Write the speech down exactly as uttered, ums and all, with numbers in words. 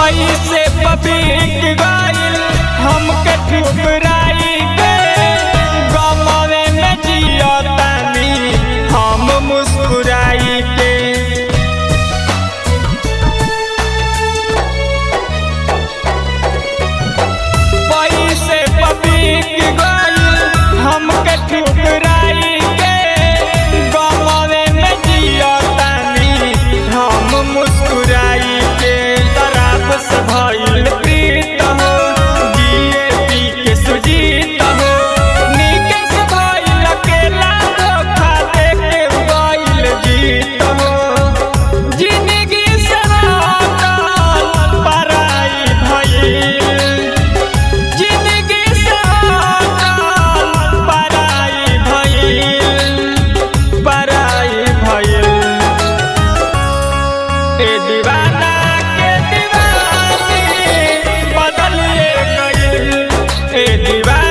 पैसे पबीक गइल हमके ठुकराई के गमवे में जिया तानी हम मुस्कुराई के। पैसे पबीक गइल हमके ठुकराई के गमवे में जिया तानी हम मुस्कुराई के। शराब से भइल प्रीत हो जिए पी के सुजीत हो नीके से भइल अकेला धोखा देके गइल जीत हो। जिंदगी से हटल पराई भइल जिंदगी से हटल पराई भइल पराई भइल। ए दीवाना के दीवानी बदलिए गइल ए दीवाना